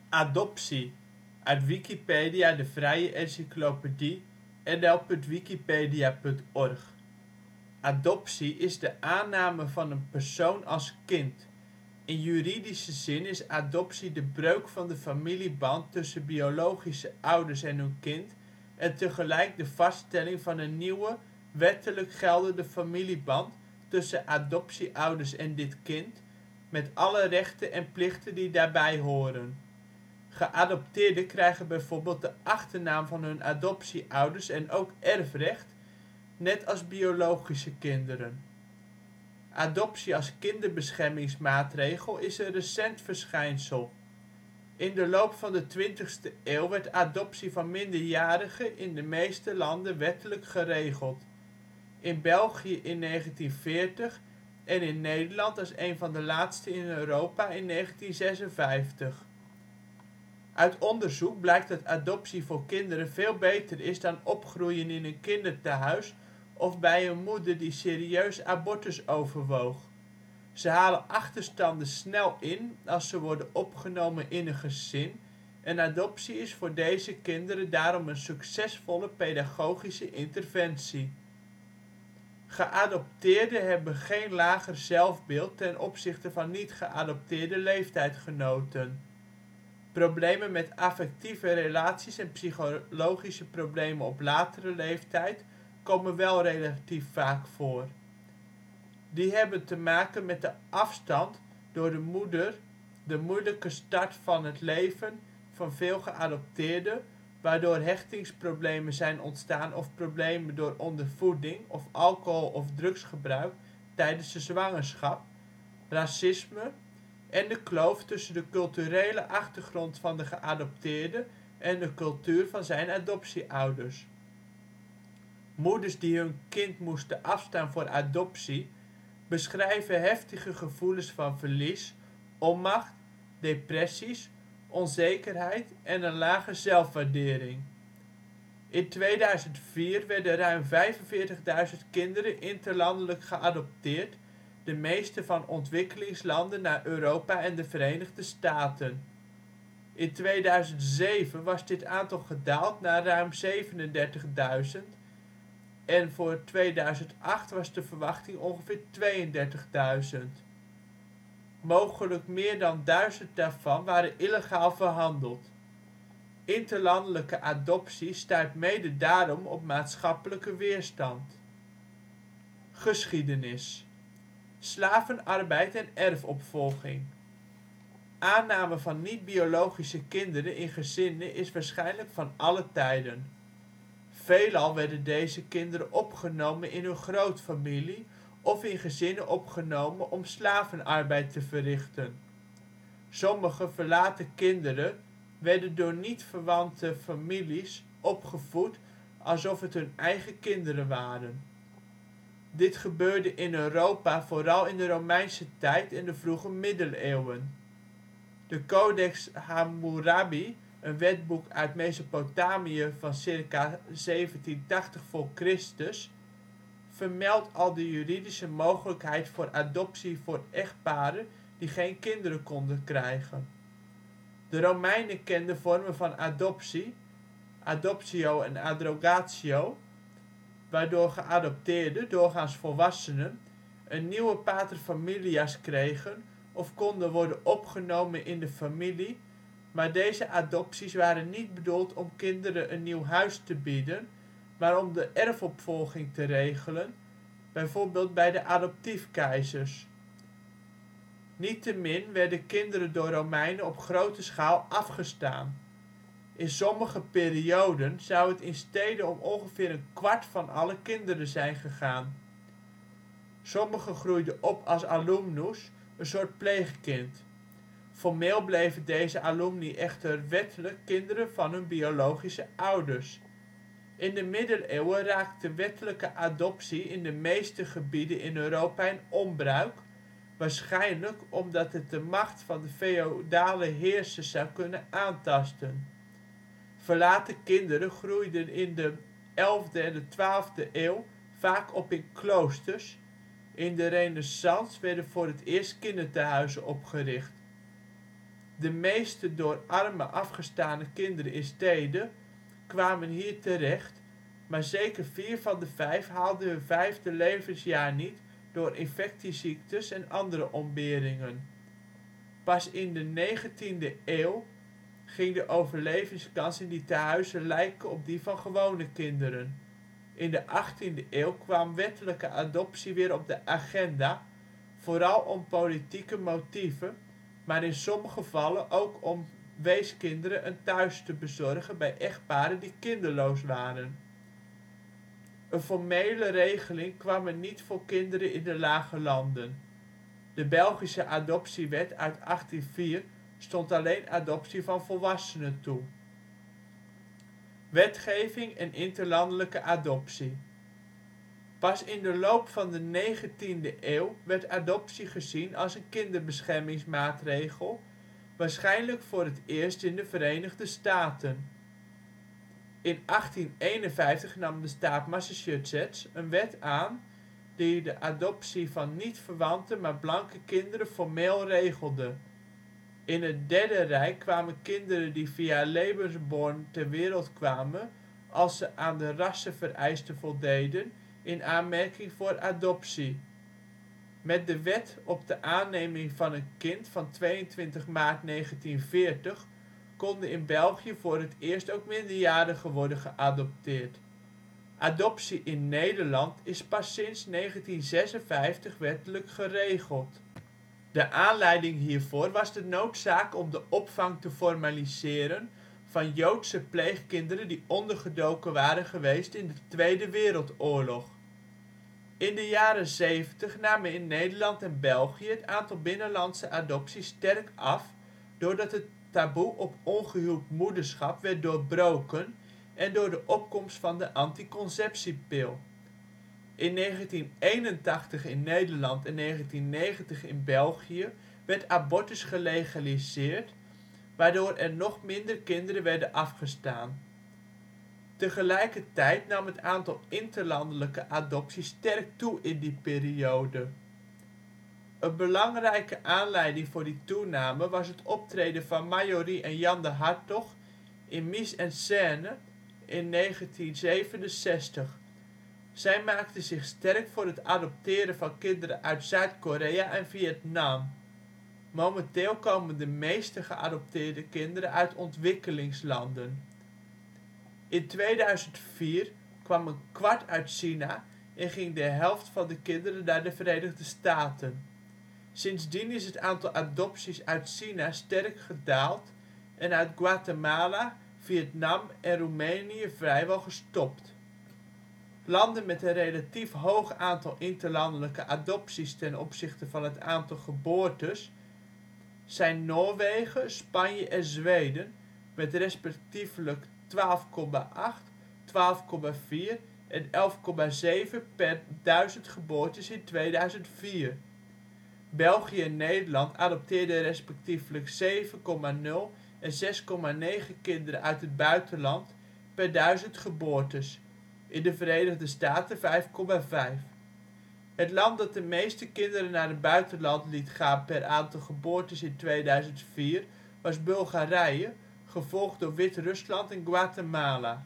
Adoptie, uit Wikipedia, de vrije encyclopedie. nl.wikipedia.org. Adoptie is de aanname van een persoon als kind. In juridische zin is adoptie de breuk van de familieband tussen biologische ouders en hun kind en tegelijk de vaststelling van een nieuwe, wettelijk geldende familieband tussen adoptieouders en dit kind, met alle rechten en plichten die daarbij horen. Geadopteerden krijgen bijvoorbeeld de achternaam van hun adoptieouders en ook erfrecht, net als biologische kinderen. Adoptie als kinderbeschermingsmaatregel is een recent verschijnsel. In de loop van de 20e eeuw werd adoptie van minderjarigen in de meeste landen wettelijk geregeld. In België in 1940 en in Nederland als een van de laatste in Europa in 1956. Uit onderzoek blijkt dat adoptie voor kinderen veel beter is dan opgroeien in een kindertehuis of bij een moeder die serieus abortus overwoog. Ze halen achterstanden snel in als ze worden opgenomen in een gezin en adoptie is voor deze kinderen daarom een succesvolle pedagogische interventie. Geadopteerden hebben geen lager zelfbeeld ten opzichte van niet-geadopteerde leeftijdgenoten. Problemen met affectieve relaties en psychologische problemen op latere leeftijd komen wel relatief vaak voor. Die hebben te maken met de afstand door de moeder, de moeilijke start van het leven van veel geadopteerden, waardoor hechtingsproblemen zijn ontstaan of problemen door ondervoeding of alcohol - of drugsgebruik tijdens de zwangerschap, racisme en de kloof tussen de culturele achtergrond van de geadopteerde en de cultuur van zijn adoptieouders. Moeders die hun kind moesten afstaan voor adoptie beschrijven heftige gevoelens van verlies, onmacht, depressies, onzekerheid en een lage zelfwaardering. In 2004 werden ruim 45.000 kinderen interlandelijk geadopteerd, de meeste van ontwikkelingslanden naar Europa en de Verenigde Staten. In 2007 was dit aantal gedaald naar ruim 37.000 en voor 2008 was de verwachting ongeveer 32.000. Mogelijk meer dan 1000 daarvan waren illegaal verhandeld. Interlandelijke adoptie stuit mede daarom op maatschappelijke weerstand. Geschiedenis. Slavenarbeid en erfopvolging. Aanname van niet-biologische kinderen in gezinnen is waarschijnlijk van alle tijden. Veelal werden deze kinderen opgenomen in hun grootfamilie of in gezinnen opgenomen om slavenarbeid te verrichten. Sommige verlaten kinderen werden door niet-verwante families opgevoed alsof het hun eigen kinderen waren. Dit gebeurde in Europa vooral in de Romeinse tijd en de vroege middeleeuwen. De Codex Hammurabi, een wetboek uit Mesopotamië van ca. 1780 v.Chr., vermeldt al de juridische mogelijkheid voor adoptie voor echtparen die geen kinderen konden krijgen. De Romeinen kenden vormen van adoptie, adoptio en adrogatio, waardoor geadopteerden, doorgaans volwassenen, een nieuwe paterfamilias kregen of konden worden opgenomen in de familie, maar deze adopties waren niet bedoeld om kinderen een nieuw huis te bieden, maar om de erfopvolging te regelen, bijvoorbeeld bij de adoptiefkeizers. Niettemin werden kinderen door Romeinen op grote schaal afgestaan. In sommige perioden zou het in steden om ongeveer een kwart van alle kinderen zijn gegaan. Sommigen groeiden op als alumnus, een soort pleegkind. Formeel bleven deze alumni echter wettelijk kinderen van hun biologische ouders. In de middeleeuwen raakte wettelijke adoptie in de meeste gebieden in Europa in onbruik, waarschijnlijk omdat het de macht van de feodale heersers zou kunnen aantasten. Verlaten kinderen groeiden in de 11e en de 12e eeuw vaak op in kloosters. In de Renaissance werden voor het eerst kindertehuizen opgericht. De meeste door armen afgestane kinderen in steden kwamen hier terecht, maar zeker 4 van de 5 haalden hun 5e levensjaar niet door infectieziektes en andere ontberingen. Pas in de 19e eeuw ging de overlevingskans in die tehuizen lijken op die van gewone kinderen. In de 18e eeuw kwam wettelijke adoptie weer op de agenda, vooral om politieke motieven, maar in sommige gevallen ook om weeskinderen een thuis te bezorgen bij echtparen die kinderloos waren. Een formele regeling kwam er niet voor kinderen in de Lage Landen. De Belgische adoptiewet uit 1804 stond alleen adoptie van volwassenen toe. Wetgeving en interlandelijke adoptie. Pas in de loop van de 19e eeuw werd adoptie gezien als een kinderbeschermingsmaatregel, waarschijnlijk voor het eerst in de Verenigde Staten. In 1851 nam de staat Massachusetts een wet aan die de adoptie van niet-verwante maar blanke kinderen formeel regelde. In het Derde Rijk kwamen kinderen die via Lebensborn ter wereld kwamen als ze aan de rassenvereisten voldeden in aanmerking voor adoptie. Met de wet op de aanneming van een kind van 22 maart 1940 konden in België voor het eerst ook minderjarigen worden geadopteerd. Adoptie in Nederland is pas sinds 1956 wettelijk geregeld. De aanleiding hiervoor was de noodzaak om de opvang te formaliseren van Joodse pleegkinderen die ondergedoken waren geweest in de Tweede Wereldoorlog. In de jaren ' 70 namen in Nederland en België het aantal binnenlandse adopties sterk af, doordat het taboe op ongehuwd moederschap werd doorbroken en door de opkomst van de anticonceptiepil. In 1981 in Nederland en 1990 in België werd abortus gelegaliseerd, waardoor er nog minder kinderen werden afgestaan. Tegelijkertijd nam het aantal interlandelijke adopties sterk toe in die periode. Een belangrijke aanleiding voor die toename was het optreden van Marjorie en Jan de Hartog in Mise en Scène in 1967. Zij maakten zich sterk voor het adopteren van kinderen uit Zuid-Korea en Vietnam. Momenteel komen de meeste geadopteerde kinderen uit ontwikkelingslanden. In 2004 kwam een kwart uit China en ging de helft van de kinderen naar de Verenigde Staten. Sindsdien is het aantal adopties uit China sterk gedaald en uit Guatemala, Vietnam en Roemenië vrijwel gestopt. Landen met een relatief hoog aantal interlandelijke adopties ten opzichte van het aantal geboortes zijn Noorwegen, Spanje en Zweden met respectievelijk 12,8, 12,4 en 11,7 per 1000 geboortes in 2004. België en Nederland adopteerden respectievelijk 7,0 en 6,9 kinderen uit het buitenland per 1000 geboortes, in de Verenigde Staten 5,5. Het land dat de meeste kinderen naar het buitenland liet gaan per aantal geboortes in 2004 was Bulgarije, gevolgd door Wit-Rusland en Guatemala.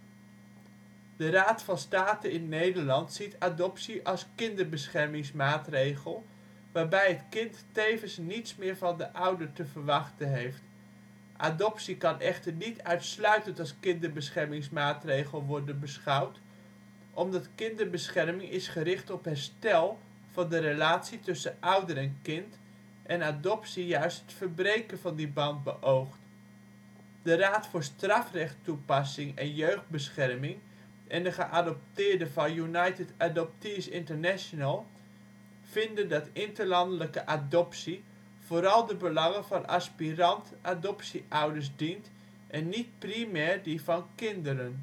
De Raad van State in Nederland ziet adoptie als kinderbeschermingsmaatregel, waarbij het kind tevens niets meer van de ouder te verwachten heeft. Adoptie kan echter niet uitsluitend als kinderbeschermingsmaatregel worden beschouwd, omdat kinderbescherming is gericht op herstel van de relatie tussen ouder en kind en adoptie juist het verbreken van die band beoogt. De Raad voor Strafrechttoepassing en Jeugdbescherming en de geadopteerden van United Adoptees International vinden dat interlandelijke adoptie vooral de belangen van aspirant-adoptieouders dient en niet primair die van kinderen.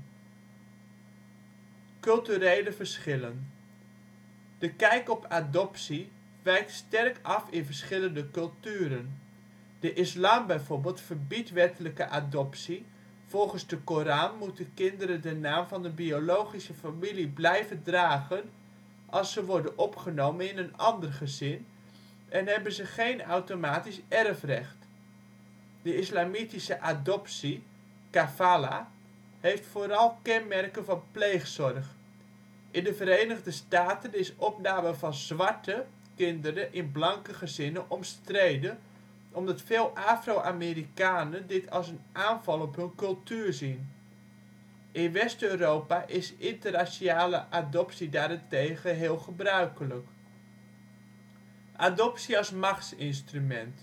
Culturele verschillen. De kijk op adoptie wijkt sterk af in verschillende culturen. De islam bijvoorbeeld verbiedt wettelijke adoptie, volgens de Koran moeten kinderen de naam van de biologische familie blijven dragen als ze worden opgenomen in een ander gezin en hebben ze geen automatisch erfrecht. De islamitische adoptie kafala heeft vooral kenmerken van pleegzorg. In de Verenigde Staten is opname van zwarte kinderen in blanke gezinnen omstreden, omdat veel Afro-Amerikanen dit als een aanval op hun cultuur zien. In West-Europa is interraciale adoptie daarentegen heel gebruikelijk. Adoptie als machtsinstrument.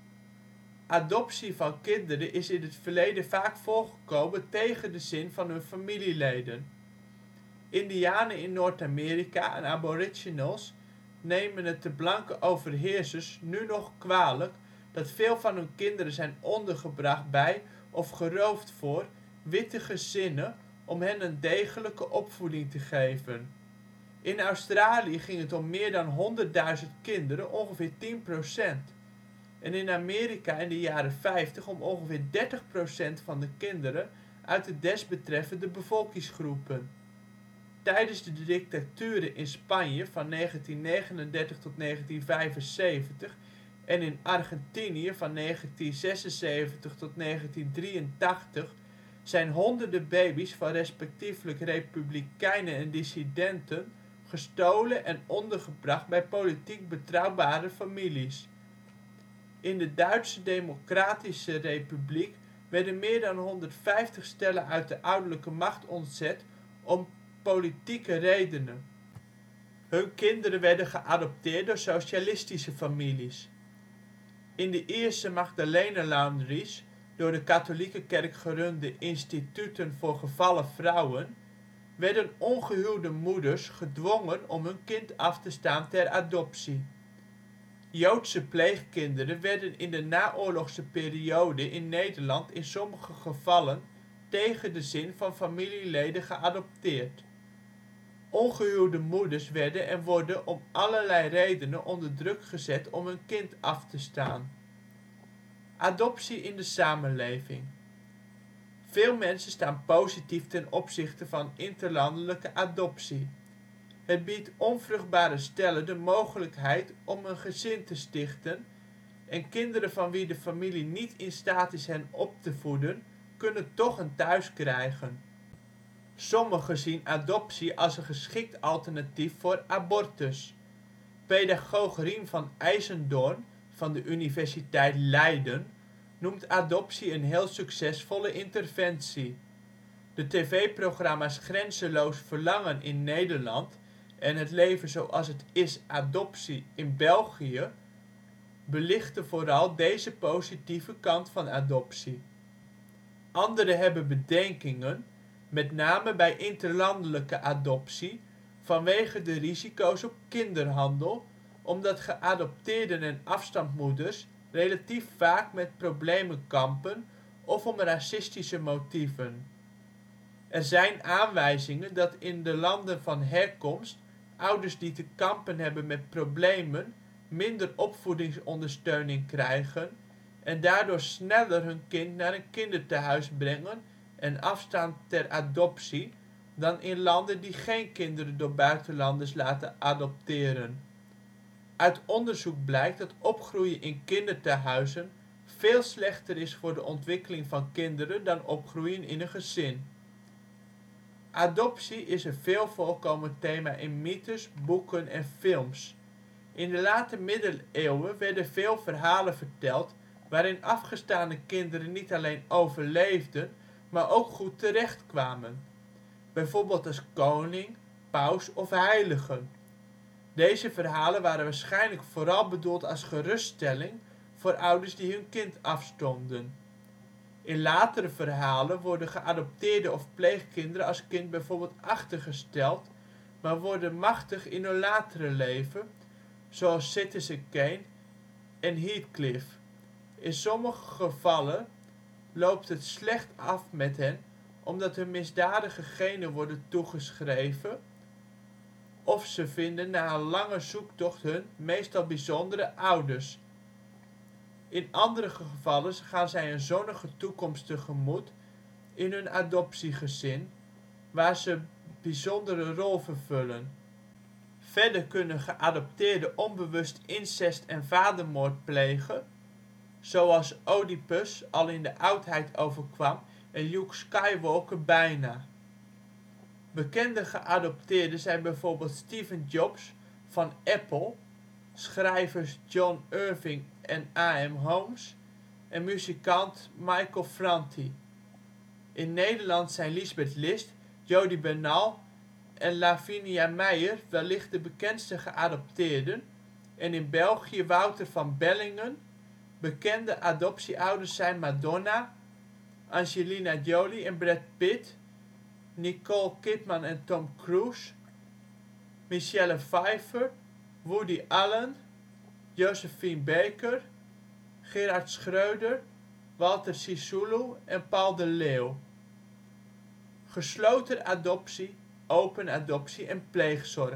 Adoptie van kinderen is in het verleden vaak voorgekomen tegen de zin van hun familieleden. Indianen in Noord-Amerika en aboriginals nemen het de blanke overheersers nu nog kwalijk dat veel van hun kinderen zijn ondergebracht bij of geroofd voor witte gezinnen om hen een degelijke opvoeding te geven. In Australië ging het om meer dan 100.000 kinderen, ongeveer 10%. En in Amerika in de jaren '50 om ongeveer 30% van de kinderen uit de desbetreffende bevolkingsgroepen. Tijdens de dictaturen in Spanje van 1939 tot 1975 en in Argentinië van 1976 tot 1983 zijn honderden baby's van respectievelijk republikeinen en dissidenten gestolen en ondergebracht bij politiek betrouwbare families. In de Duitse Democratische Republiek werden meer dan 150 stellen uit de ouderlijke macht ontzet om politieke redenen. Hun kinderen werden geadopteerd door socialistische families. In de Ierse Magdalene-laundries, door de katholieke kerk gerunde instituten voor gevallen vrouwen, werden ongehuwde moeders gedwongen om hun kind af te staan ter adoptie. Joodse pleegkinderen werden in de naoorlogse periode in Nederland in sommige gevallen tegen de zin van familieleden geadopteerd. Ongehuwde moeders werden en worden om allerlei redenen onder druk gezet om hun kind af te staan. Adoptie in de samenleving. Veel mensen staan positief ten opzichte van interlandelijke adoptie. Het biedt onvruchtbare stellen de mogelijkheid om een gezin te stichten en kinderen van wie de familie niet in staat is hen op te voeden, kunnen toch een thuis krijgen. Sommigen zien adoptie als een geschikt alternatief voor abortus. Pedagoog Rien van IJzendoorn van de Universiteit Leiden noemt adoptie een heel succesvolle interventie. De tv-programma 's Grenzeloos Verlangen in Nederland en Het leven zoals het is - adoptie in België belichten vooral deze positieve kant van adoptie. Anderen hebben bedenkingen, met name bij interlandelijke adoptie, vanwege de risico's op kinderhandel, omdat geadopteerden en afstandmoeders relatief vaak met problemen kampen of om racistische motieven. Er zijn aanwijzingen dat in de landen van herkomst ouders die te kampen hebben met problemen minder opvoedingsondersteuning krijgen en daardoor sneller hun kind naar een kindertehuis brengen en afstaan ter adoptie dan in landen die geen kinderen door buitenlanders laten adopteren. Uit onderzoek blijkt dat opgroeien in kindertehuizen veel slechter is voor de ontwikkeling van kinderen dan opgroeien in een gezin. Adoptie is een veel voorkomend thema in mythes, boeken en films. In de late middeleeuwen werden veel verhalen verteld waarin afgestane kinderen niet alleen overleefden, maar ook goed terechtkwamen. Bijvoorbeeld als koning, paus of heiligen. Deze verhalen waren waarschijnlijk vooral bedoeld als geruststelling voor ouders die hun kind afstonden. In latere verhalen worden geadopteerde of pleegkinderen als kind bijvoorbeeld achtergesteld, maar worden machtig in hun latere leven, zoals Citizen Kane en Heathcliff. In sommige gevallen loopt het slecht af met hen omdat hun misdadige genen worden toegeschreven of ze vinden na een lange zoektocht hun, meestal bijzondere, ouders. In andere gevallen gaan zij een zonnige toekomst tegemoet in hun adoptiegezin, waar ze bijzondere rol vervullen. Verder kunnen geadopteerden onbewust incest en vadermoord plegen zoals Oedipus al in de oudheid overkwam en Luke Skywalker bijna. Bekende geadopteerden zijn bijvoorbeeld Steve Jobs van Apple, schrijvers John Irving en A.M. Homes en muzikant Michael Franti. In Nederland zijn Liesbeth List, Jody Bernal en Lavinia Meijer wellicht de bekendste geadopteerden en in België Wouter van Bellingen. Bekende adoptieouders zijn Madonna, Angelina Jolie en Brad Pitt, Nicole Kidman en Tom Cruise, Michelle Pfeiffer, Woody Allen, Josephine Baker, Gerard Schröder, Walter Sisulu en Paul de Leeuw. Gesloten adoptie, open adoptie en pleegzorg.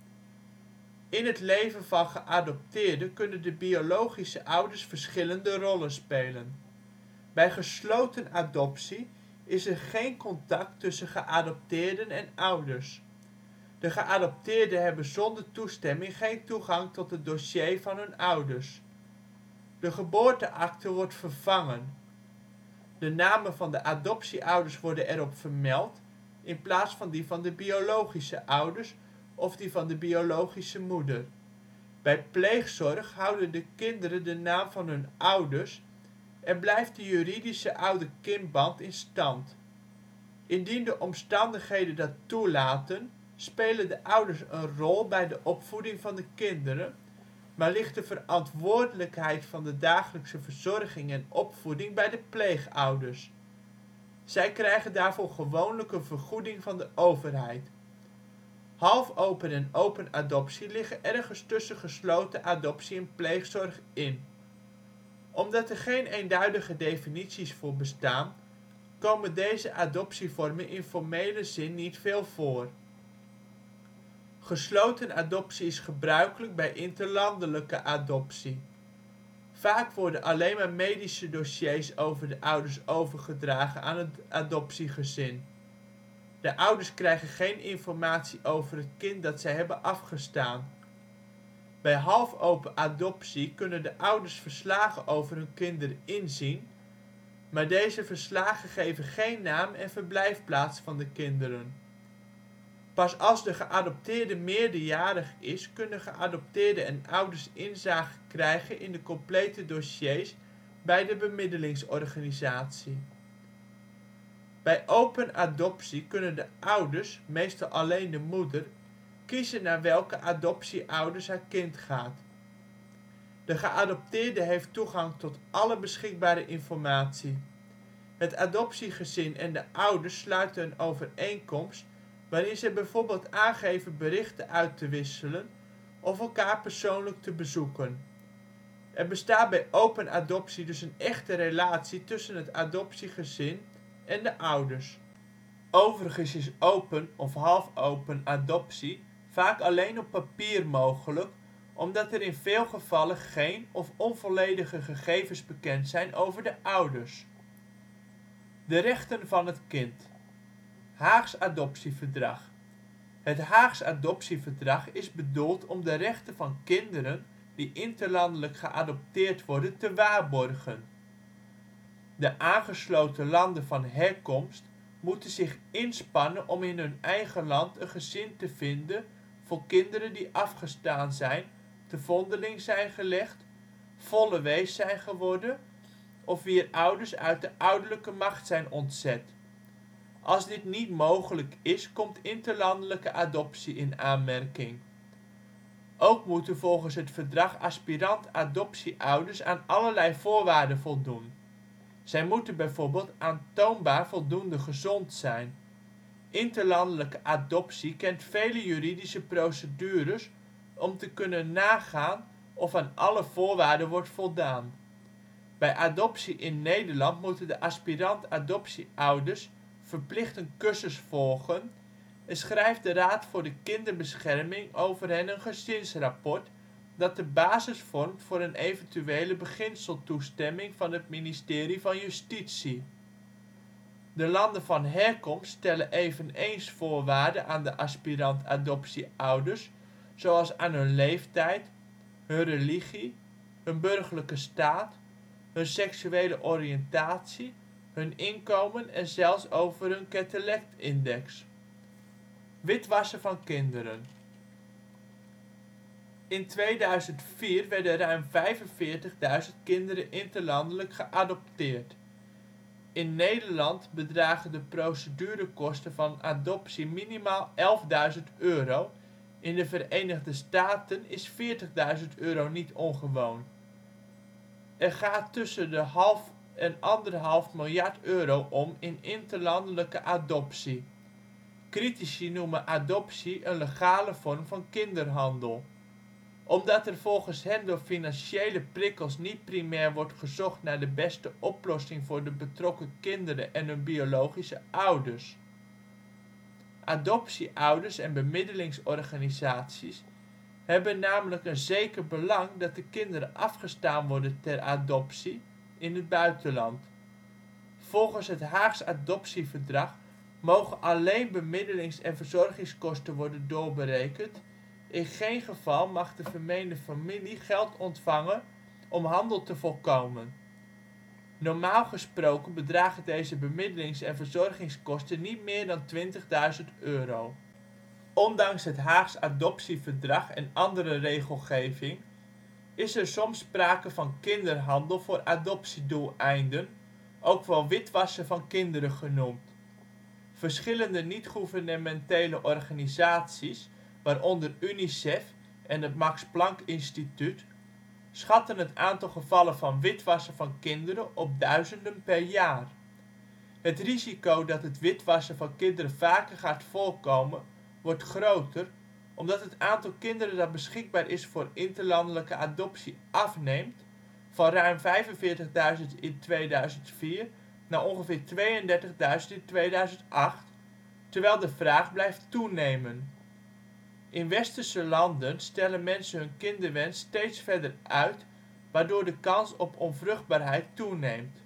In het leven van geadopteerden kunnen de biologische ouders verschillende rollen spelen. Bij gesloten adoptie is er geen contact tussen geadopteerden en ouders. De geadopteerden hebben zonder toestemming geen toegang tot het dossier van hun ouders. De geboorteakte wordt vervangen. De namen van de adoptieouders worden erop vermeld, in plaats van die van de biologische ouders of die van de biologische moeder. Bij pleegzorg houden de kinderen de naam van hun ouders en blijft de juridische ouder-kindband in stand. Indien de omstandigheden dat toelaten, spelen de ouders een rol bij de opvoeding van de kinderen, maar ligt de verantwoordelijkheid van de dagelijkse verzorging en opvoeding bij de pleegouders. Zij krijgen daarvoor gewoonlijk een vergoeding van de overheid. Halfopen en open adoptie liggen ergens tussen gesloten adoptie en pleegzorg in. Omdat er geen eenduidige definities voor bestaan, komen deze adoptievormen in formele zin niet veel voor. Gesloten adoptie is gebruikelijk bij interlandelijke adoptie. Vaak worden alleen maar medische dossiers over de ouders overgedragen aan het adoptiegezin. De ouders krijgen geen informatie over het kind dat zij hebben afgestaan. Bij halfopen adoptie kunnen de ouders verslagen over hun kinderen inzien, maar deze verslagen geven geen naam en verblijfplaats van de kinderen. Pas als de geadopteerde meerderjarig is, kunnen geadopteerden en ouders inzage krijgen in de complete dossiers bij de bemiddelingsorganisatie. Bij open adoptie kunnen de ouders, meestal alleen de moeder, kiezen naar welke adoptieouders haar kind gaat. De geadopteerde heeft toegang tot alle beschikbare informatie. Het adoptiegezin en de ouders sluiten een overeenkomst waarin ze bijvoorbeeld aangeven berichten uit te wisselen of elkaar persoonlijk te bezoeken. Er bestaat bij open adoptie dus een echte relatie tussen het adoptiegezin en de ouders. Overigens is open of halfopen adoptie vaak alleen op papier mogelijk, omdat er in veel gevallen geen of onvolledige gegevens bekend zijn over de ouders. De rechten van het kind. Haags Adoptieverdrag. Het Haags Adoptieverdrag is bedoeld om de rechten van kinderen die interlandelijk geadopteerd worden te waarborgen. De aangesloten landen van herkomst moeten zich inspannen om in hun eigen land een gezin te vinden voor kinderen die afgestaan zijn, te vondeling zijn gelegd, volle wees zijn geworden of wier ouders uit de ouderlijke macht zijn ontzet. Als dit niet mogelijk is, komt interlandelijke adoptie in aanmerking. Ook moeten volgens het verdrag aspirant-adoptieouders aan allerlei voorwaarden voldoen. Zij moeten bijvoorbeeld aantoonbaar voldoende gezond zijn. Interlandelijke adoptie kent vele juridische procedures om te kunnen nagaan of aan alle voorwaarden wordt voldaan. Bij adoptie in Nederland moeten de aspirant-adoptieouders verplicht een cursus volgen en schrijft de Raad voor de Kinderbescherming over hen een gezinsrapport dat de basis vormt voor een eventuele beginseltoestemming van het ministerie van Justitie. De landen van herkomst stellen eveneens voorwaarden aan de aspirant-adoptieouders, zoals aan hun leeftijd, hun religie, hun burgerlijke staat, hun seksuele oriëntatie, hun inkomen en zelfs over hun Quetelet-index. Witwassen van kinderen. In 2004 werden ruim 45.000 kinderen interlandelijk geadopteerd. In Nederland bedragen de procedurekosten van adoptie minimaal €11.000, in de Verenigde Staten is €40.000 niet ongewoon. Er gaat tussen de half en €1,5 miljard om in interlandelijke adoptie. Critici noemen adoptie een legale vorm van kinderhandel. Omdat er volgens hen door financiële prikkels niet primair wordt gezocht naar de beste oplossing voor de betrokken kinderen en hun biologische ouders. Adoptieouders en bemiddelingsorganisaties hebben namelijk een zeker belang dat de kinderen afgestaan worden ter adoptie in het buitenland. Volgens het Haags Adoptieverdrag mogen alleen bemiddelings - en verzorgingskosten worden doorberekend, in geen geval mag de vermeende familie geld ontvangen om handel te voorkomen. Normaal gesproken bedragen deze bemiddelings - en verzorgingskosten niet meer dan €20.000. Ondanks het Haags Adoptieverdrag en andere regelgeving is er soms sprake van kinderhandel voor adoptiedoeleinden, ook wel witwassen van kinderen genoemd. Verschillende niet-gouvernementele organisaties, waaronder UNICEF en het Max Planck Instituut, schatten het aantal gevallen van witwassen van kinderen op duizenden per jaar. Het risico dat het witwassen van kinderen vaker gaat voorkomen wordt groter omdat het aantal kinderen dat beschikbaar is voor interlandelijke adoptie afneemt van ruim 45.000 in 2004 naar ongeveer 32.000 in 2008, terwijl de vraag blijft toenemen. In westerse landen stellen mensen hun kinderwens steeds verder uit, waardoor de kans op onvruchtbaarheid toeneemt.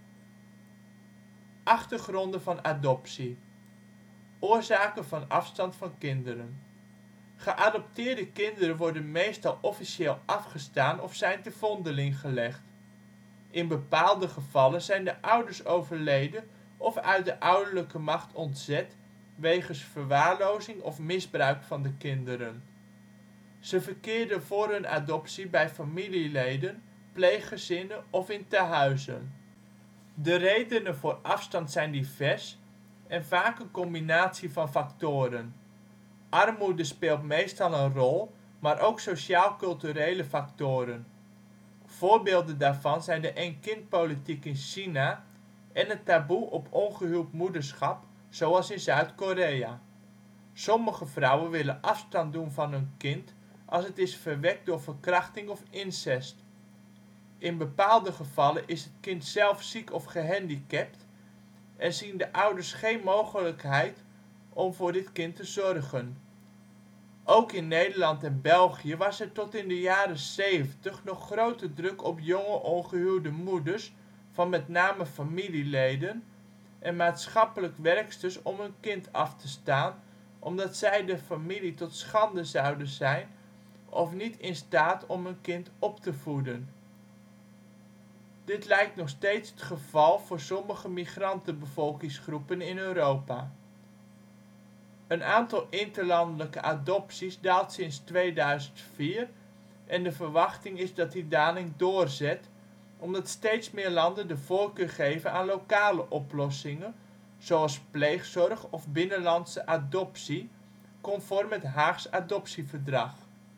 Achtergronden van adoptie. Oorzaken van afstand van kinderen. Geadopteerde kinderen worden meestal officieel afgestaan of zijn te vondeling gelegd. In bepaalde gevallen zijn de ouders overleden of uit de ouderlijke macht ontzet wegens verwaarlozing of misbruik van de kinderen. Ze verkeerden voor hun adoptie bij familieleden, pleeggezinnen of in tehuizen. De redenen voor afstand zijn divers en vaak een combinatie van factoren. Armoede speelt meestal een rol, maar ook sociaal-culturele factoren. Voorbeelden daarvan zijn de één-kindpolitiek in China en het taboe op ongehuwd moederschap, zoals in Zuid-Korea. Sommige vrouwen willen afstand doen van hun kind als het is verwekt door verkrachting of incest. In bepaalde gevallen is het kind zelf ziek of gehandicapt en zien de ouders geen mogelijkheid om voor dit kind te zorgen. Ook in Nederland en België was er tot in de jaren '70 nog grote druk op jonge ongehuwde moeders van met name familieleden en maatschappelijk werksters om hun kind af te staan, omdat zij de familie tot schande zouden zijn of niet in staat om hun kind op te voeden. Dit lijkt nog steeds het geval voor sommige migrantenbevolkingsgroepen in Europa. Het aantal interlandelijke adopties daalt sinds 2004 en de verwachting is dat die daling doorzet, omdat steeds meer landen de voorkeur geven aan lokale oplossingen, zoals pleegzorg of binnenlandse adoptie, conform het Haags Adoptieverdrag.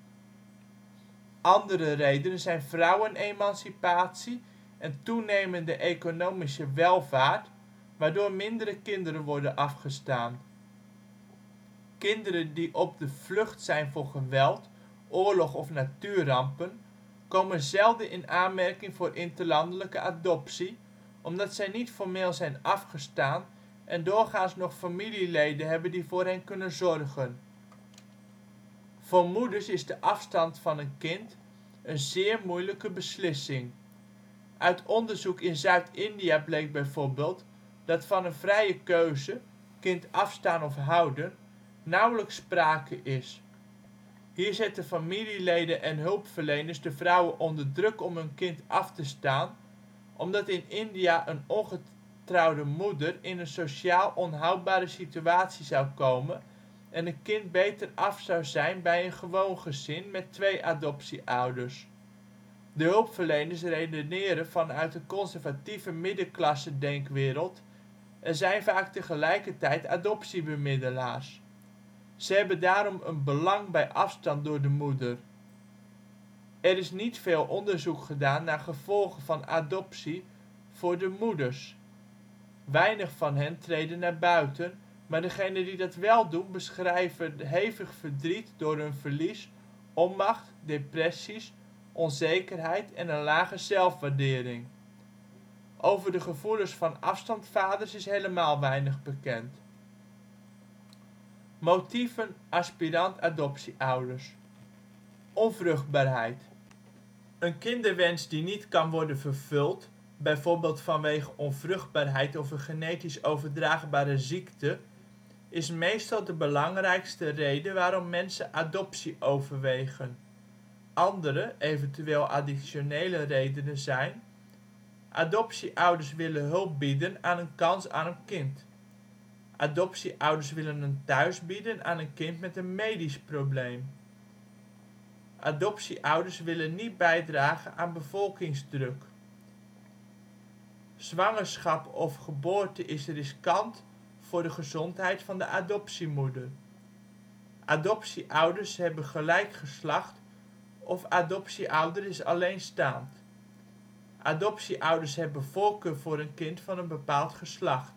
Andere redenen zijn vrouwenemancipatie en toenemende economische welvaart, waardoor mindere kinderen worden afgestaan. Kinderen die op de vlucht zijn voor geweld, oorlog of natuurrampen komen zelden in aanmerking voor interlandelijke adoptie, omdat zij niet formeel zijn afgestaan en doorgaans nog familieleden hebben die voor hen kunnen zorgen. Voor moeders is de afstand van een kind een zeer moeilijke beslissing. Uit onderzoek in Zuid-India bleek bijvoorbeeld dat van een vrije keuze (kind afstaan of houden) nauwelijks sprake is. Hier zetten familieleden en hulpverleners de vrouwen onder druk om hun kind af te staan Omdat in India een ongetrouwde moeder in een sociaal onhoudbare situatie zou komen en een kind beter af zou zijn bij een gewoon gezin met 2 adoptieouders. De hulpverleners redeneren vanuit een conservatieve middenklasse-denkwereld en zijn vaak tegelijkertijd adoptiebemiddelaars. Ze hebben daarom een belang bij afstand door de moeder. Er is niet veel onderzoek gedaan naar gevolgen van adoptie voor de moeders. Weinig van hen treden naar buiten, maar degenen die dat wel doen beschrijven hevig verdriet door hun verlies, onmacht, depressies, onzekerheid en een lage zelfwaardering. Over de gevoelens van afstandvaders is helemaal weinig bekend. Motieven aspirant-adoptieouders. Onvruchtbaarheid. Een kinderwens die niet kan worden vervuld, bijvoorbeeld vanwege onvruchtbaarheid of een genetisch overdraagbare ziekte, is meestal de belangrijkste reden waarom mensen adoptie overwegen. Andere, eventueel additionele redenen zijn: adoptieouders willen hulp bieden aan een kansarm kind. Adoptieouders willen een thuis bieden aan een kind met een medisch probleem. Adoptieouders willen niet bijdragen aan bevolkingsdruk. Zwangerschap of geboorte is riskant voor de gezondheid van de adoptiemoeder. Adoptieouders hebben gelijk geslacht of adoptieouder is alleenstaand. Adoptieouders hebben voorkeur voor een kind van een bepaald geslacht.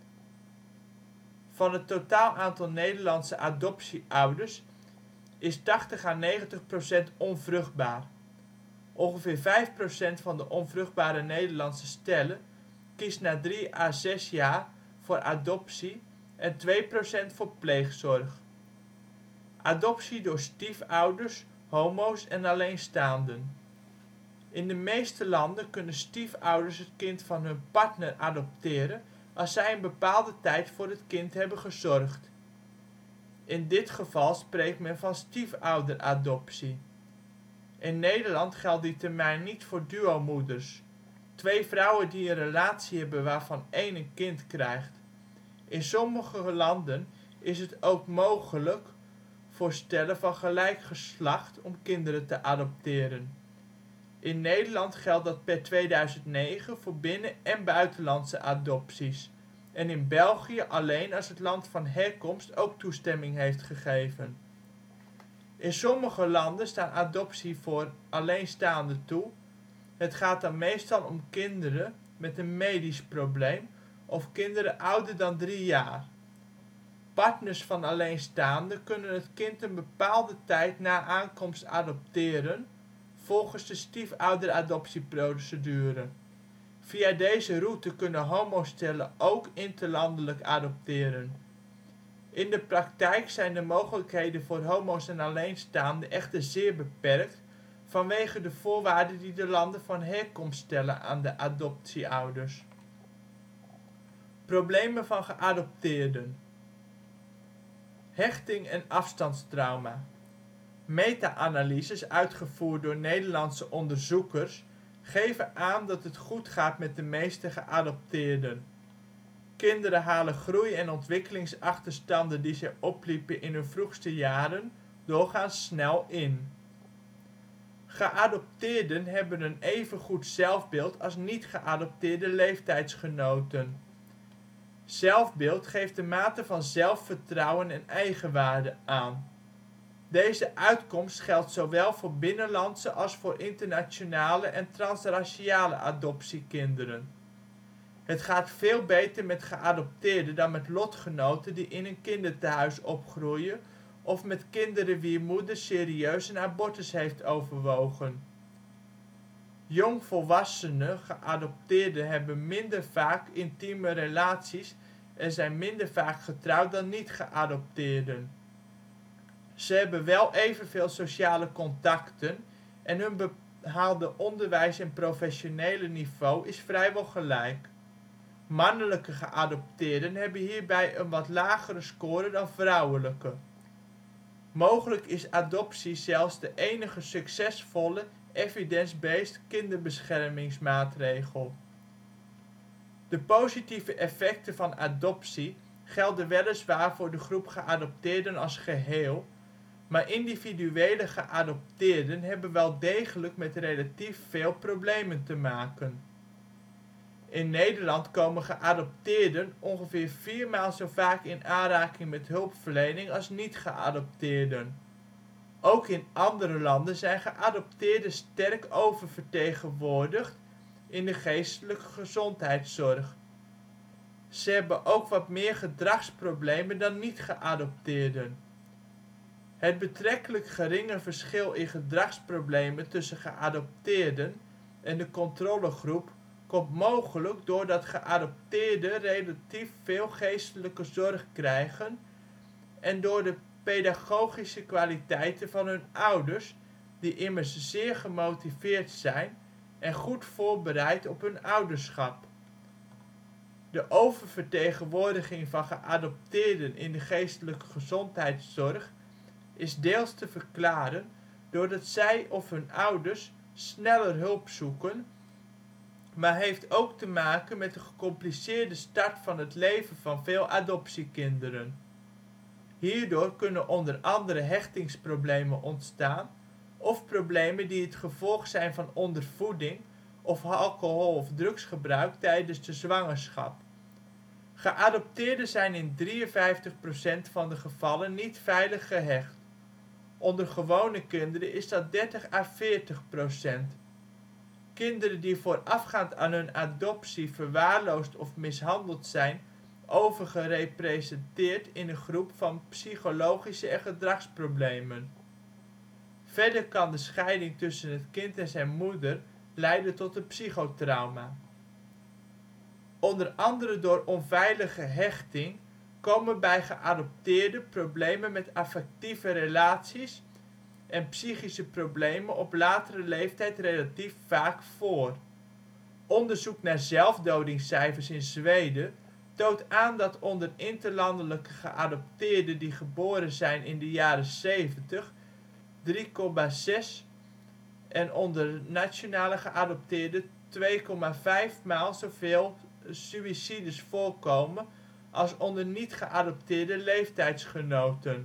Van het totaal aantal Nederlandse adoptieouders is 80 à 90% onvruchtbaar. Ongeveer 5% van de onvruchtbare Nederlandse stellen kiest na 3 à 6 jaar voor adoptie en 2% voor pleegzorg. Adoptie door stiefouders, homo 's en alleenstaanden. In de meeste landen kunnen stiefouders het kind van hun partner adopteren als zij een bepaalde tijd voor het kind hebben gezorgd. In dit geval spreekt men van stiefouderadoptie. In Nederland geldt die termijn niet voor duomoeders, 2 vrouwen die een relatie hebben waarvan één een kind krijgt. In sommige landen is het ook mogelijk voor stellen van gelijk geslacht om kinderen te adopteren. In Nederland geldt dat per 2009 voor binnen- en buitenlandse adopties, en in België alleen als het land van herkomst ook toestemming heeft gegeven. In sommige landen staan adoptie voor alleenstaanden toe, het gaat dan meestal om kinderen met een medisch probleem of kinderen ouder dan 3 jaar. Partners van alleenstaanden kunnen het kind een bepaalde tijd na aankomst adopteren volgens de stiefouderadoptieprocedure. Via deze route kunnen homostellen ook interlandelijk adopteren. In de praktijk zijn de mogelijkheden voor homo 's en alleenstaanden echter zeer beperkt vanwege de voorwaarden die de landen van herkomst stellen aan de adoptieouders. Problemen van geadopteerden. Hechting en afstandstrauma. Meta-analyses uitgevoerd door Nederlandse onderzoekers geven aan dat het goed gaat met de meeste geadopteerden. Kinderen halen groei- en ontwikkelingsachterstanden die zij opliepen in hun vroegste jaren doorgaans snel in. Geadopteerden hebben een even goed zelfbeeld als niet-geadopteerde leeftijdsgenoten. Zelfbeeld geeft de mate van zelfvertrouwen en eigenwaarde aan. Deze uitkomst geldt zowel voor binnenlandse als voor internationale en transraciale adoptiekinderen. Het gaat veel beter met geadopteerden dan met lotgenoten die in een kindertehuis opgroeien of met kinderen wier moeder serieus een abortus heeft overwogen. Jongvolwassenen geadopteerden hebben minder vaak intieme relaties en zijn minder vaak getrouwd dan niet-geadopteerden. Ze hebben wel evenveel sociale contacten en hun behaalde onderwijs en professionele niveau is vrijwel gelijk. Mannelijke geadopteerden hebben hierbij een wat lagere score dan vrouwelijke. Mogelijk is adoptie zelfs de enige succesvolle evidence-based kinderbeschermingsmaatregel De positieve effecten van adoptie gelden weliswaar voor de groep geadopteerden als geheel, maar individuele geadopteerden hebben wel degelijk met relatief veel problemen te maken. In Nederland komen geadopteerden ongeveer 4 maal zo vaak in aanraking met hulpverlening als niet-geadopteerden. Ook in andere landen zijn geadopteerden sterk oververtegenwoordigd in de geestelijke gezondheidszorg. Ze hebben ook wat meer gedragsproblemen dan niet-geadopteerden. Het betrekkelijk geringe verschil in gedragsproblemen tussen geadopteerden en de controlegroep komt mogelijk doordat geadopteerden relatief veel geestelijke zorg krijgen en door de pedagogische kwaliteiten van hun ouders, die immers zeer gemotiveerd zijn en goed voorbereid op hun ouderschap. De oververtegenwoordiging van geadopteerden in de geestelijke gezondheidszorg is deels te verklaren doordat zij of hun ouders sneller hulp zoeken, maar heeft ook te maken met de gecompliceerde start van het leven van veel adoptiekinderen. Hierdoor kunnen onder andere hechtingsproblemen ontstaan of problemen die het gevolg zijn van ondervoeding of alcohol - of drugsgebruik tijdens de zwangerschap. Geadopteerden zijn in 53% van de gevallen niet veilig gehecht. Onder gewone kinderen is dat 30 à 40%. Kinderen die voorafgaand aan hun adoptie verwaarloosd of mishandeld zijn overgerepresenteerd in een groep van psychologische en gedragsproblemen. Verder kan de scheiding tussen het kind en zijn moeder leiden tot een psychotrauma. Onder andere door onveilige hechting komen bij geadopteerden problemen met affectieve relaties en psychische problemen op latere leeftijd relatief vaak voor. Onderzoek naar zelfdodingscijfers in Zweden toont aan dat onder interlandelijke geadopteerden die geboren zijn in de jaren 70 3,6 en onder nationale geadopteerden 2,5 maal zoveel suïcides voorkomen als onder niet-geadopteerde leeftijdsgenoten.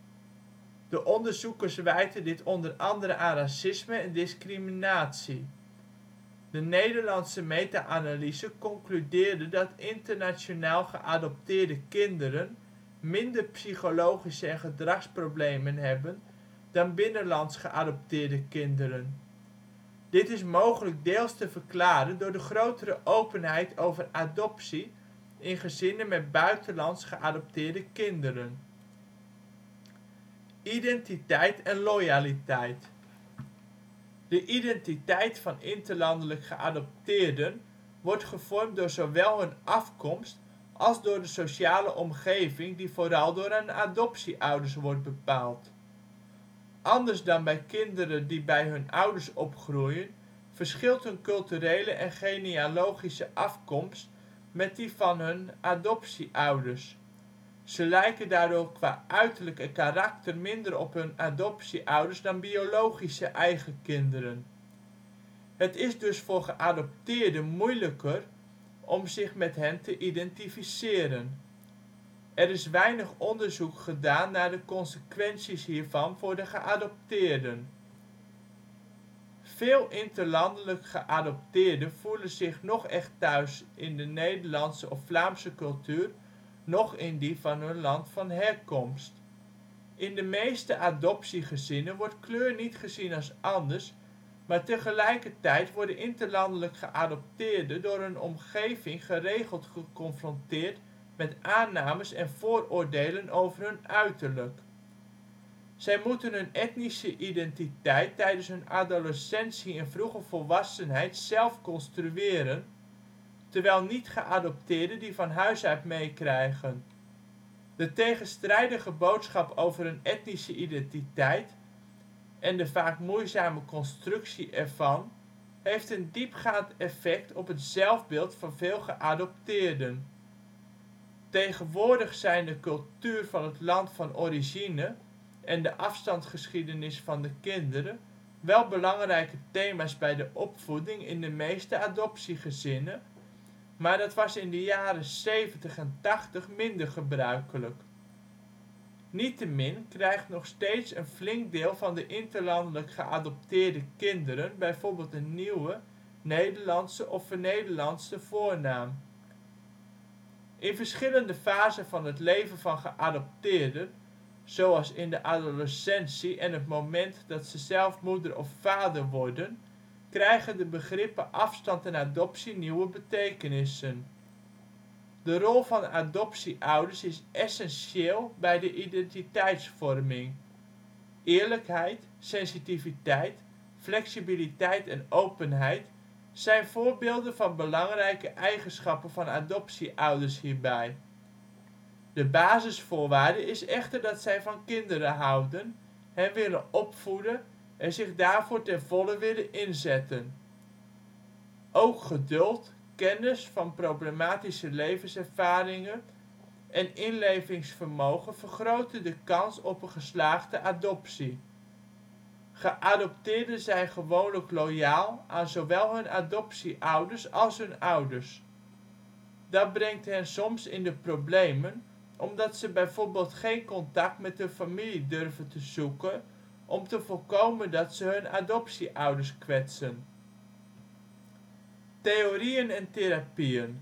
De onderzoekers wijten dit onder andere aan racisme en discriminatie. De Nederlandse meta-analyse concludeerde dat internationaal geadopteerde kinderen minder psychologische en gedragsproblemen hebben dan binnenlands geadopteerde kinderen. Dit is mogelijk deels te verklaren door de grotere openheid over adoptie in gezinnen met buitenlands geadopteerde kinderen. Identiteit en loyaliteit. De identiteit van interlandelijk geadopteerden wordt gevormd door zowel hun afkomst als door de sociale omgeving die vooral door hun adoptieouders wordt bepaald. Anders dan bij kinderen die bij hun ouders opgroeien, verschilt hun culturele en genealogische afkomst met die van hun adoptieouders. Ze lijken daardoor qua uiterlijk en karakter minder op hun adoptieouders dan biologische eigen kinderen. Het is dus voor geadopteerden moeilijker om zich met hen te identificeren. Er is weinig onderzoek gedaan naar de consequenties hiervan voor de geadopteerden. Veel interlandelijk geadopteerden voelen zich noch echt thuis in de Nederlandse of Vlaamse cultuur, noch in die van hun land van herkomst. In de meeste adoptiegezinnen wordt kleur niet gezien als anders, maar tegelijkertijd worden interlandelijk geadopteerden door hun omgeving geregeld geconfronteerd met aannames en vooroordelen over hun uiterlijk. Zij moeten hun etnische identiteit tijdens hun adolescentie en vroege volwassenheid zelf construeren, terwijl niet-geadopteerden die van huis uit meekrijgen. De tegenstrijdige boodschap over hun etnische identiteit en de vaak moeizame constructie ervan heeft een diepgaand effect op het zelfbeeld van veel geadopteerden. Tegenwoordig zijn de cultuur van het land van origine en de afstandsgeschiedenis van de kinderen wel belangrijke thema's bij de opvoeding in de meeste adoptiegezinnen, maar dat was in de jaren ' 70 en ' 80 minder gebruikelijk. Niettemin krijgt nog steeds een flink deel van de interlandelijk geadopteerde kinderen bijvoorbeeld een nieuwe, Nederlandse of vernederlandste voornaam. In verschillende fasen van het leven van geadopteerden, zoals in de adolescentie en het moment dat ze zelf moeder of vader worden, krijgen de begrippen afstand en adoptie nieuwe betekenissen. De rol van adoptieouders is essentieel bij de identiteitsvorming. Eerlijkheid, sensitiviteit, flexibiliteit en openheid zijn voorbeelden van belangrijke eigenschappen van adoptieouders hierbij. De basisvoorwaarde is echter dat zij van kinderen houden, hen willen opvoeden en zich daarvoor ten volle willen inzetten. Ook geduld, kennis van problematische levenservaringen en inlevingsvermogen vergroten de kans op een geslaagde adoptie. Geadopteerden zijn gewoonlijk loyaal aan zowel hun adoptieouders als hun ouders. Dat brengt hen soms in de problemen omdat ze bijvoorbeeld geen contact met hun familie durven te zoeken om te voorkomen dat ze hun adoptieouders kwetsen. Theorieën en therapieën.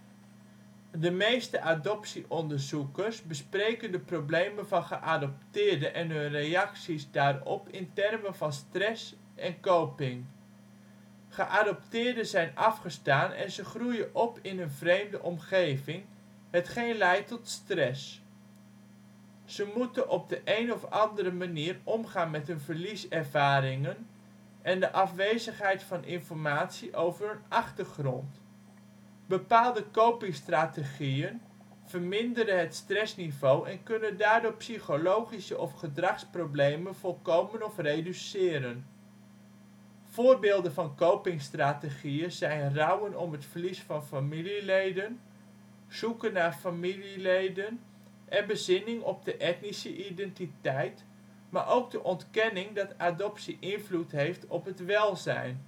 De meeste adoptieonderzoekers bespreken de problemen van geadopteerden en hun reacties daarop in termen van stress en coping. Geadopteerden zijn afgestaan en ze groeien op in een vreemde omgeving, hetgeen leidt tot stress. Ze moeten op de een of andere manier omgaan met hun verlieservaringen en de afwezigheid van informatie over hun achtergrond. Bepaalde copingstrategieën verminderen het stressniveau en kunnen daardoor psychologische of gedragsproblemen voorkomen of reduceren. Voorbeelden van copingstrategieën zijn rouwen om het verlies van familieleden, zoeken naar familieleden en bezinning op de etnische identiteit, maar ook de ontkenning dat adoptie invloed heeft op het welzijn.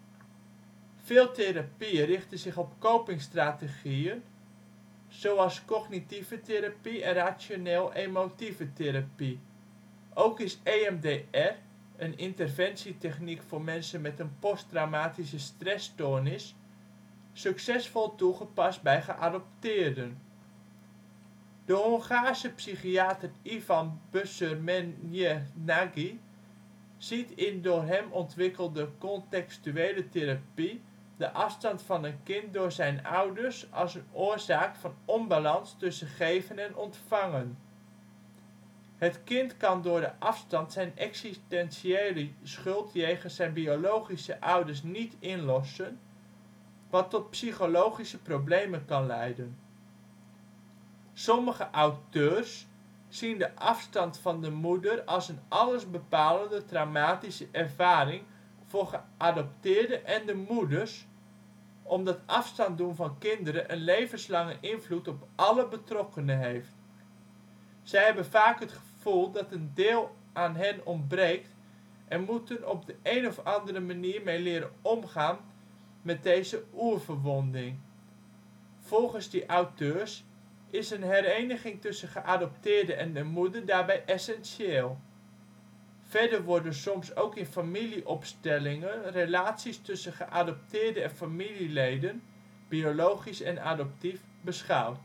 Veel therapieën richten zich op copingstrategieën, zoals cognitieve therapie en rationeel-emotieve therapie. Ook is EMDR, een interventietechniek voor mensen met een posttraumatische stressstoornis, succesvol toegepast bij geadopteerden. De Hongaarse psychiater Ivan Busscher-Nagy ziet in door hem ontwikkelde contextuele therapie de afstand van een kind door zijn ouders als een oorzaak van onbalans tussen geven en ontvangen. Het kind kan door de afstand zijn existentiële schuld jegens zijn biologische ouders niet inlossen, wat tot psychologische problemen kan leiden. Sommige auteurs zien de afstand van de moeder als een allesbepalende traumatische ervaring voor geadopteerden en de moeders, omdat afstand doen van kinderen een levenslange invloed op alle betrokkenen heeft. Zij hebben vaak het gevoel dat een deel aan hen ontbreekt en moeten op de een of andere manier mee leren omgaan met deze oerverwonding. Volgens die auteurs is een hereniging tussen geadopteerde en de moeder daarbij essentieel. Verder worden soms ook in familieopstellingen relaties tussen geadopteerde en familieleden, biologisch en adoptief, beschouwd.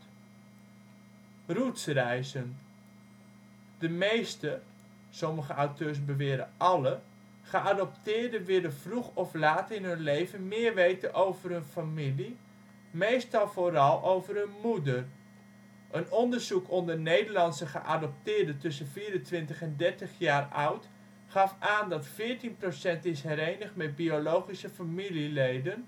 Rootsreizen. De meeste, sommige auteurs beweren alle, geadopteerden willen vroeg of laat in hun leven meer weten over hun familie, meestal vooral over hun moeder. Een onderzoek onder Nederlandse geadopteerden tussen 24 en 30 jaar oud gaf aan dat 14% is herenigd met biologische familieleden,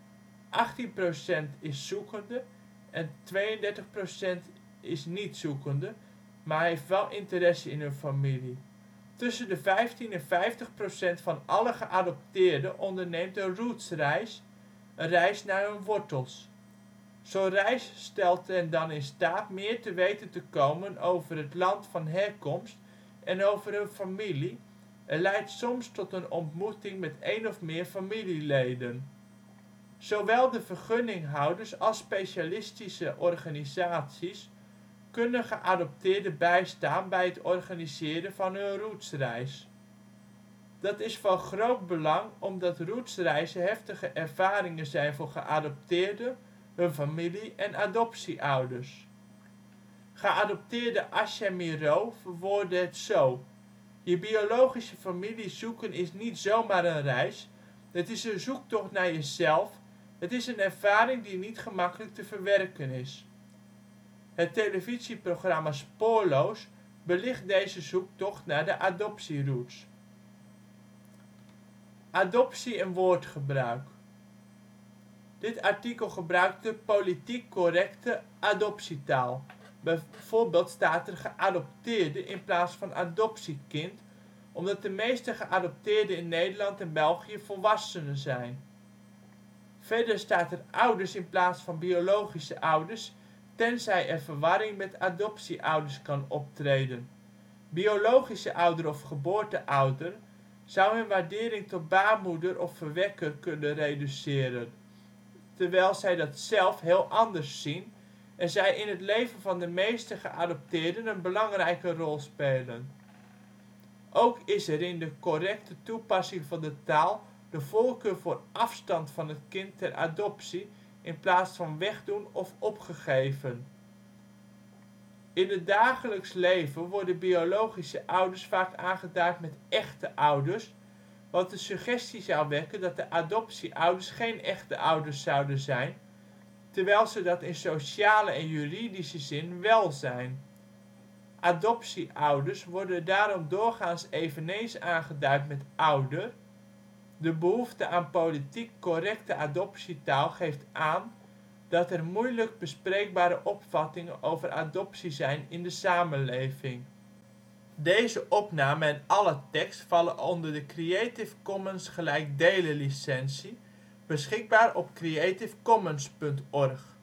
18% is zoekende en 32% is niet zoekende, maar heeft wel interesse in hun familie. Tussen de 15 en 50% van alle geadopteerden onderneemt een rootsreis, een reis naar hun wortels. Zo'n reis stelt hen dan in staat meer te weten te komen over het land van herkomst en over hun familie en leidt soms tot een ontmoeting met één of meer familieleden. Zowel de vergunninghouders als specialistische organisaties kunnen geadopteerden bijstaan bij het organiseren van hun Roots-reis. Dat is van groot belang omdat Roots-reizen heftige ervaringen zijn voor geadopteerden, hun familie en adoptieouders. Geadopteerde Asha Miro verwoordde het zo: je biologische familie zoeken is niet zomaar een reis, het is een zoektocht naar jezelf, het is een ervaring die niet gemakkelijk te verwerken is. Het televisieprogramma Spoorloos belicht deze zoektocht naar de adoptieroots. Adoptie en woordgebruik. Dit artikel gebruikt de politiek correcte adoptietaal. Bijvoorbeeld staat er geadopteerde in plaats van adoptiekind, omdat de meeste geadopteerden in Nederland en België volwassenen zijn. Verder staat er ouders in plaats van biologische ouders, tenzij er verwarring met adoptieouders kan optreden. Biologische ouder of geboorteouder zou hun waardering tot baarmoeder of verwekker kunnen reduceren, terwijl zij dat zelf heel anders zien en zij in het leven van de meeste geadopteerden een belangrijke rol spelen. Ook is er in de correcte toepassing van de taal de voorkeur voor afstand van het kind ter adoptie in plaats van wegdoen of opgegeven. In het dagelijks leven worden biologische ouders vaak aangeduid met echte ouders, wat de suggestie zou wekken dat de adoptieouders geen echte ouders zouden zijn, terwijl ze dat in sociale en juridische zin wel zijn. Adoptieouders worden daarom doorgaans eveneens aangeduid met ouder. De behoefte aan politiek correcte adoptietaal geeft aan dat er moeilijk bespreekbare opvattingen over adoptie zijn in de samenleving. Deze opname en alle tekst vallen onder de Creative Commons gelijkdelen licentie, beschikbaar op creativecommons.org